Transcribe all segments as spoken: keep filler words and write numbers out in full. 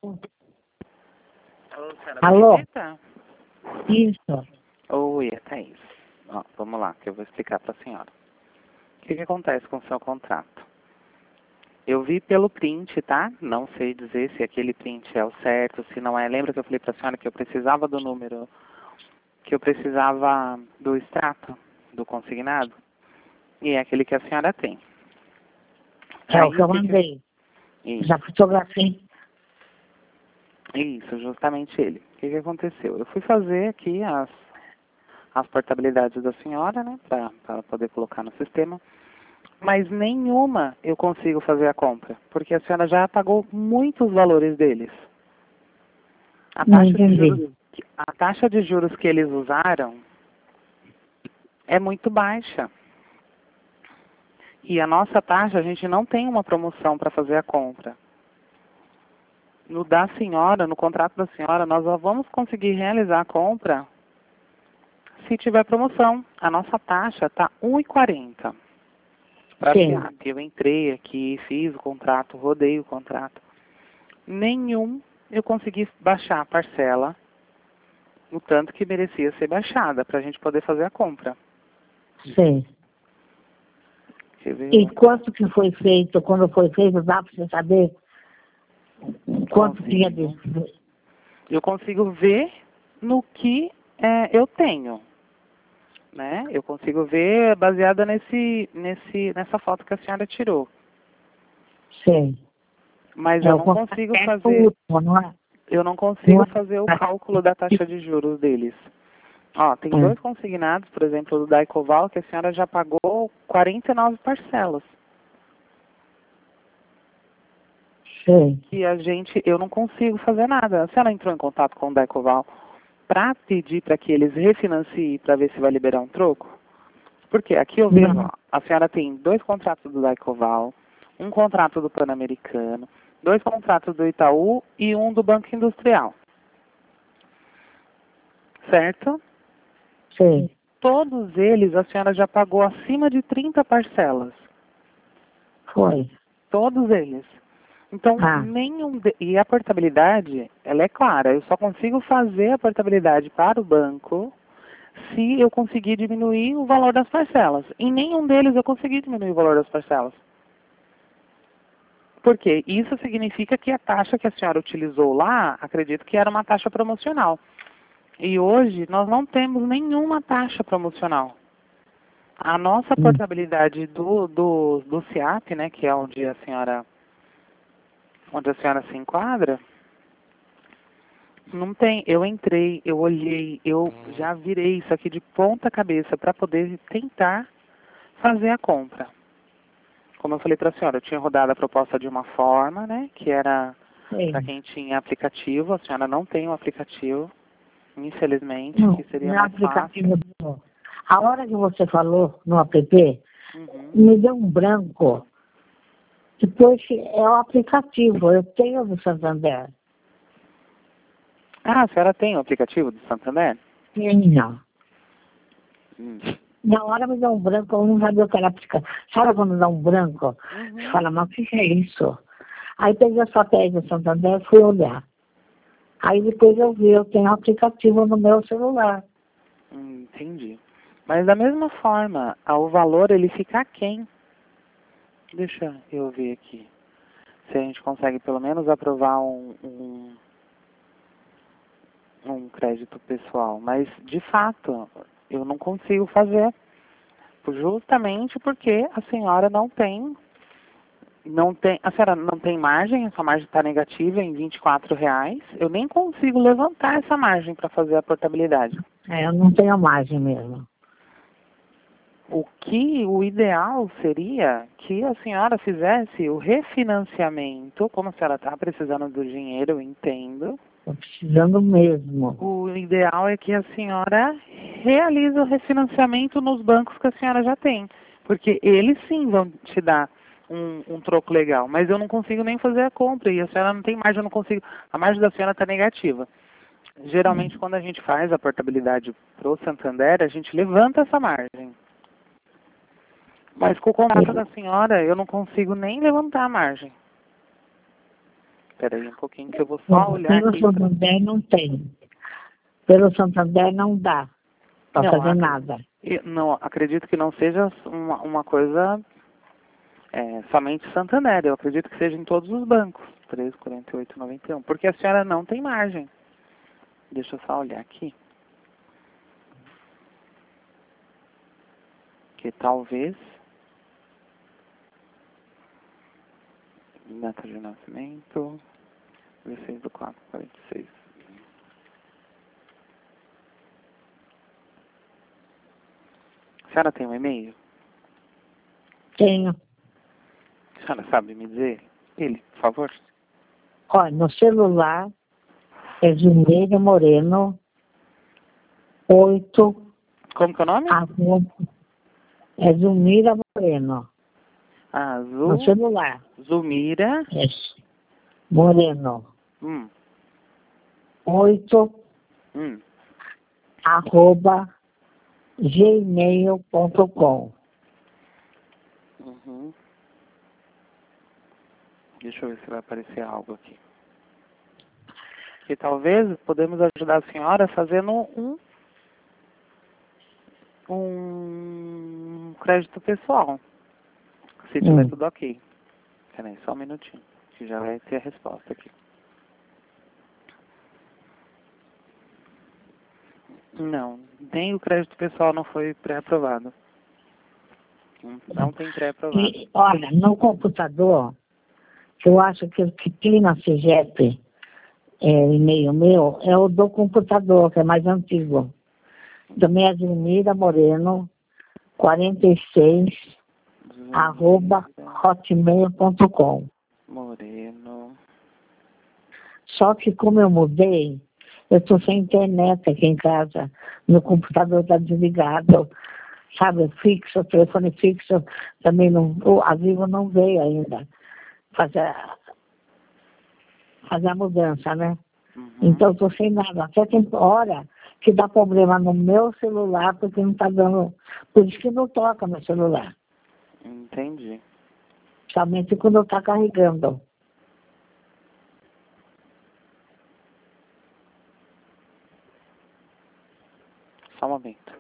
Alô, senhora Alô? Benedita? Isso. Oi, é Thaís. Ó, vamos lá, que eu vou explicar para a senhora. O que, que acontece com o seu contrato? Eu vi pelo print, tá? Não sei dizer se aquele print é o certo, se não é. Lembra que eu falei para a senhora que eu precisava do número, que eu precisava do extrato do consignado? E é aquele que a senhora tem. É Aí, o que eu que que- mandei. Isso. Já fotografei. Isso, justamente ele. O que, que aconteceu? Eu fui fazer aqui as, as portabilidades da senhora, né, para poder colocar no sistema, mas nenhuma eu consigo fazer a compra, porque a senhora já pagou muitos valores deles. A Não taxa de juros, entendi. a taxa de juros que eles usaram é muito baixa. E a nossa taxa, a gente não tem uma promoção para fazer a compra. No da senhora, no contrato da senhora, nós só vamos conseguir realizar a compra se tiver promoção. A nossa taxa está um real e quarenta centavos. Para Sim. Fiat, eu entrei aqui, fiz o contrato, rodei o contrato. Nenhum eu consegui baixar a parcela no tanto que merecia ser baixada para a gente poder fazer a compra. Sim. Quer ver? E quanto que foi feito, quando foi feito, dá para você saber quanto Consigo. tinha de... Eu consigo ver no que é, eu tenho, né? Eu consigo ver baseada nesse, nesse, nessa foto que a senhora tirou. Sim. Mas É, eu o não contrato consigo é o fazer, último, não é? eu não Não consigo é? fazer o cálculo da taxa de juros deles. Ó, tem É. dois consignados, por exemplo, do Daicoval, que a senhora já pagou quarenta e nove parcelas. Sim. E a gente, eu não consigo fazer nada. A senhora entrou em contato com o Daicoval para pedir para que eles refinanciem para ver se vai liberar um troco? Porque aqui eu vejo, Não. ó, a senhora tem dois contratos do Daicoval, um contrato do Pan-Americano, dois contratos do Itaú e um do Banco Industrial. Certo? Sim. Todos eles a senhora já pagou acima de trinta parcelas. Foi. Todos eles. Então, Ah. nenhum... De... E a portabilidade, ela é clara. Eu só consigo fazer a portabilidade para o banco se eu conseguir diminuir o valor das parcelas. Em nenhum deles eu consegui diminuir o valor das parcelas. Por quê? Isso significa que a taxa que a senhora utilizou lá, acredito que era uma taxa promocional. E hoje nós não temos nenhuma taxa promocional. A nossa Hum. portabilidade do, do, do C I A P, né, que é onde a senhora, onde a senhora se enquadra, não tem. Eu entrei, eu olhei, eu já virei isso aqui de ponta cabeça para poder tentar fazer a compra. Como eu falei para a senhora, eu tinha rodado a proposta de uma forma, né, que era para Sim. quem tinha aplicativo. A senhora não tem um aplicativo, infelizmente, Não, que seria no mais fácil. aplicativo. Não. A hora que você falou no app, Uhum. me deu um branco. Depois é o aplicativo, eu tenho do Santander. Ah, a senhora tem o aplicativo do Santander? Não. Hum. Na hora me deu um branco, eu não sabia o que era aplicativo. Sabe quando dá um branco? Uhum. Você fala, mas o que é isso? Aí peguei as papéis do Santander e fui olhar. Aí depois eu vi, eu tenho aplicativo no meu celular. Hum, entendi. Mas da mesma forma, ah, o valor ele fica aquém. Deixa eu ver aqui. Se a gente consegue pelo menos aprovar um, um, um crédito pessoal. Mas, de fato, eu não consigo fazer. Justamente porque a senhora não tem, não tem, a senhora não tem margem, a sua margem está negativa em vinte e quatro reais. Eu nem consigo levantar essa margem para fazer a portabilidade. É, eu não tenho margem mesmo. O que o ideal seria que a senhora fizesse o refinanciamento, como a senhora está precisando do dinheiro, eu entendo. Estou precisando mesmo. O ideal é que a senhora realize o refinanciamento nos bancos que a senhora já tem. Porque eles sim vão te dar um, um troco legal. Mas eu não consigo nem fazer a compra. E a senhora não tem margem, eu não consigo. A margem da senhora está negativa. Geralmente, quando a gente faz a portabilidade para o Santander, a gente levanta essa margem. Mas com o contrato da senhora, eu não consigo nem levantar a margem. Espera aí um pouquinho que eu vou só Bom, olhar pelo aqui. Pra... Santander não tem. Pelo Santander não dá para Não, fazer ac- nada. eu não, acredito que não seja uma, uma coisa é, somente Santander. Eu acredito que seja em todos os bancos. três, quarenta e oito, noventa e um. Porque a senhora não tem margem. Deixa eu só olhar aqui. Que talvez... Data de nascimento... dezesseis do quatro, quarenta e seis. A senhora tem um e-mail? Tenho. A senhora sabe me dizer ele, por favor? Olha, no celular é Zumeira Moreno oito Como que é o nome? arroba, é Zumira Moreno. No Azul. celular. Zumira. É Moreno. Hum. oito Hum. arroba gmail ponto com. Uhum. Deixa eu ver se vai aparecer algo aqui. Que talvez podemos ajudar a senhora fazendo um um crédito pessoal. Se tiver Hum. tudo ok. Peraí, só um minutinho. Que já vai ter a resposta aqui. Não, nem o crédito pessoal não foi pré-aprovado. Não, não tem pré-aprovado. E, olha, no computador, eu acho que o que tem na CEGEP, é, e-mail meu, é o do computador, que é mais antigo. Também é Zumira Moreno, quarenta e seis, arroba hotmail ponto com. Moreno. Só que como eu mudei, eu estou sem internet aqui em casa. Meu computador está desligado. Sabe, fixo, telefone fixo, também não, a Vivo não veio ainda fazer, fazer a mudança, né? Uhum. Então estou sem nada. Até tem hora que dá problema no meu celular, porque não está dando. Por isso que não toca meu celular. Entendi. Somente quando está carregando. Só um momento.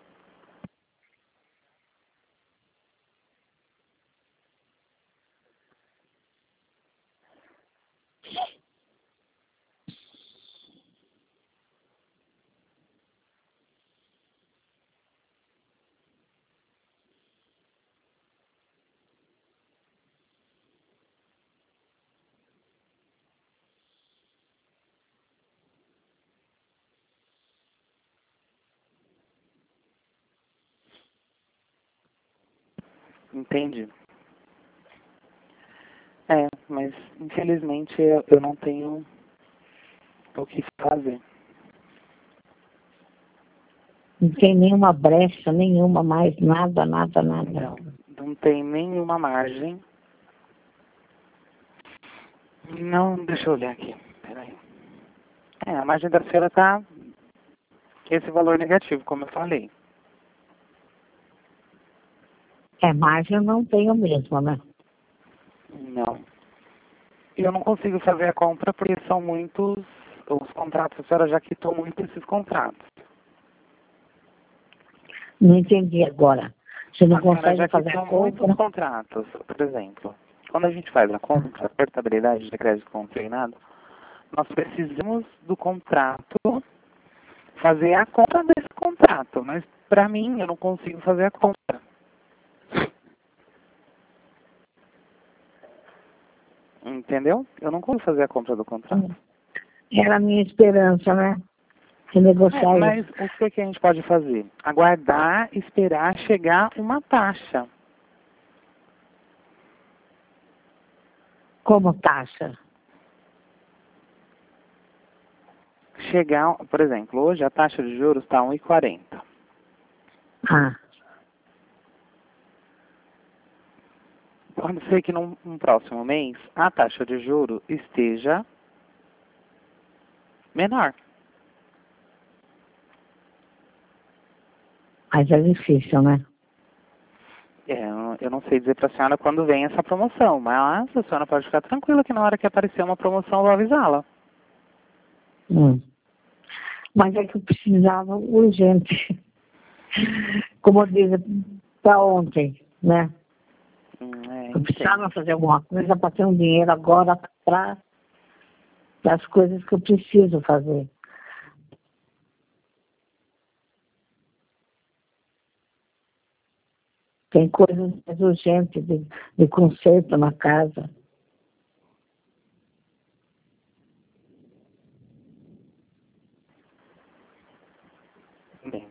Entendi. É, mas infelizmente eu, eu não tenho o que fazer. Não tem nenhuma brecha, nenhuma mais, nada, nada, nada. Não, não tem nenhuma margem. Não, deixa eu olhar aqui. Peraí. É, a margem da feira tá esse valor negativo, como eu falei. É, margem eu não tenho mesmo, né? Não. Eu não consigo fazer a compra porque são muitos os contratos. A senhora já quitou muito esses contratos. Não entendi agora. Você não A senhora consegue já fazer quitou a muitos compra? contratos. Por exemplo, quando a gente faz a compra, a portabilidade de crédito consignado, nós precisamos do contrato, fazer a compra desse contrato. Mas, para mim, eu não consigo fazer a compra. Entendeu? Eu não consigo fazer a compra do contrato. Era a minha esperança, né? É, Renegociar mas isso. o que, que a gente pode fazer? Aguardar, esperar chegar uma taxa. Como taxa? Chegar, por exemplo, hoje a taxa de juros está um e quarenta. Ah, Pode ser que num, num próximo mês a taxa de juro esteja menor. mas é difícil, né? É, eu eu não sei dizer para a senhora quando vem essa promoção, mas a senhora pode ficar tranquila que na hora que aparecer uma promoção eu vou avisá-la. Hum. Mas é que eu precisava urgente. Como eu disse, para ontem, né? Hum, é, Eu precisava fazer alguma coisa para ter um dinheiro agora para as coisas que eu preciso fazer. Tem coisas mais urgentes de, de conserto na casa. bem.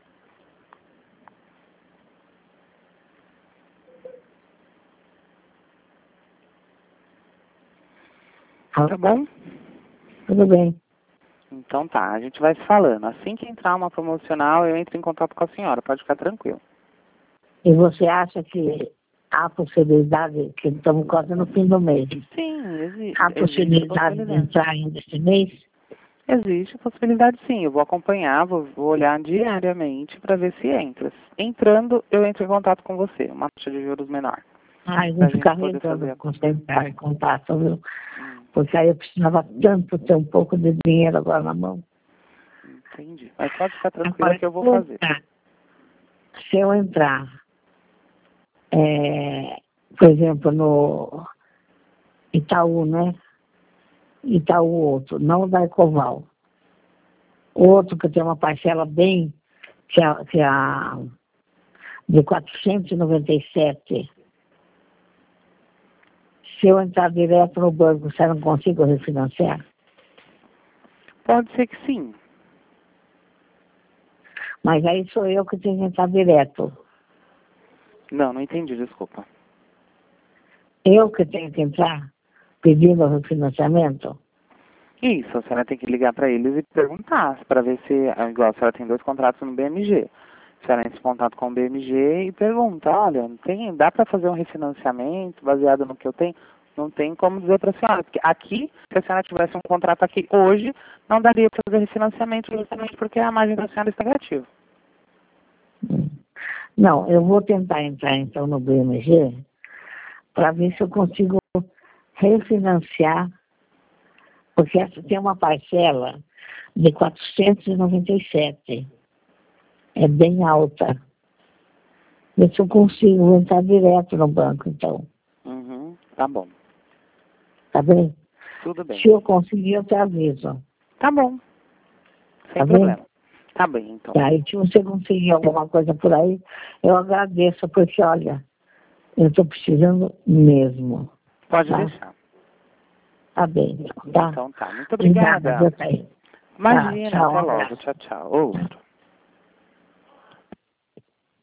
Tá bom? Tudo bem. Então tá, a gente vai se falando. Assim que entrar uma promocional, eu entro em contato com a senhora, pode ficar tranquilo. E você acha que há possibilidade, que estamos quase no fim do mês, Sim, exi há existe possibilidade de possibilidade. entrar ainda este mês? Existe possibilidade sim, eu vou acompanhar, vou, vou olhar diariamente para ver se entra. Entrando, eu entro em contato com você, uma taxa de juros menor. Ah, eu Pra vou gente ficar poder tentando fazer a... concentrar em contato, viu? Hum, Porque aí eu precisava tanto ter um pouco de dinheiro agora na mão. entendi. Mas pode ficar tranquila Agora, que eu vou fazer. se eu entrar, é, por exemplo, no Itaú, né? Itaú outro, não o da Ecoval. Outro que tem uma parcela bem, que é, que é a de quatrocentos e noventa e sete. Se eu entrar direto no banco, você não consigo refinanciar? Pode ser que sim. Mas aí sou eu que tenho que entrar direto. Não, não entendi, desculpa. Eu que tenho que entrar pedindo o refinanciamento? Isso, a senhora tem que ligar para eles e perguntar, para ver se, igual a senhora tem dois contratos no B M G. A senhora entra em contato com o B M G e pergunta, olha, tem, dá para fazer um refinanciamento baseado no que eu tenho? Não tem como dizer para a senhora, porque aqui, se a senhora tivesse um contrato aqui hoje, não daria para fazer refinanciamento justamente porque a margem da senhora está negativa. Não, eu vou tentar entrar então no B M G para ver se eu consigo refinanciar, porque essa tem uma parcela de quatrocentos e noventa e sete. É bem alta. Ver se eu consigo entrar direto no banco, então. Uhum, tá bom. Tá bem? Tudo bem. Se eu conseguir, eu te aviso. Tá bom. Sem Tá problema. bem? Tá bem, então. Tá, e se você conseguir alguma coisa por aí, eu agradeço, porque, olha, eu estou precisando mesmo. Pode Tá? deixar. Tá bem, tá? Então tá. Muito Obrigada, obrigada. viu, Thaís? Tá, Imagina, tchau, um até logo. abraço. Tchau, tchau. Outro.